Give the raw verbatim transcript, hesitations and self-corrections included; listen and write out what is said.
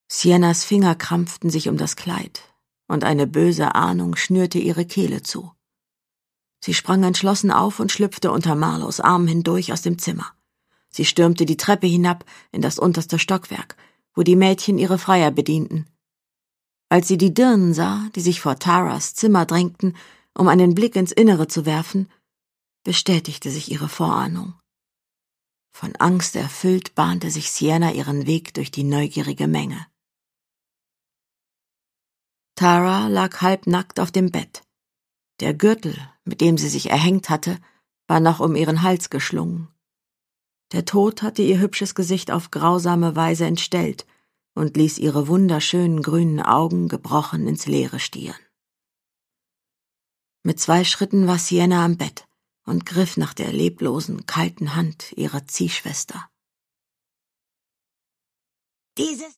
Siennas Finger krampften sich um das Kleid, und eine böse Ahnung schnürte ihre Kehle zu. Sie sprang entschlossen auf und schlüpfte unter Marlows Arm hindurch aus dem Zimmer. Sie stürmte die Treppe hinab in das unterste Stockwerk, wo die Mädchen ihre Freier bedienten. Als sie die Dirnen sah, die sich vor Taras Zimmer drängten, um einen Blick ins Innere zu werfen, bestätigte sich ihre Vorahnung. Von Angst erfüllt bahnte sich Sienna ihren Weg durch die neugierige Menge. Tara lag halbnackt auf dem Bett. Der Gürtel, mit dem sie sich erhängt hatte, war noch um ihren Hals geschlungen. Der Tod hatte ihr hübsches Gesicht auf grausame Weise entstellt und ließ ihre wunderschönen grünen Augen gebrochen ins Leere stieren. Mit zwei Schritten war Sienna am Bett und griff nach der leblosen, kalten Hand ihrer Ziehschwester. »Dieses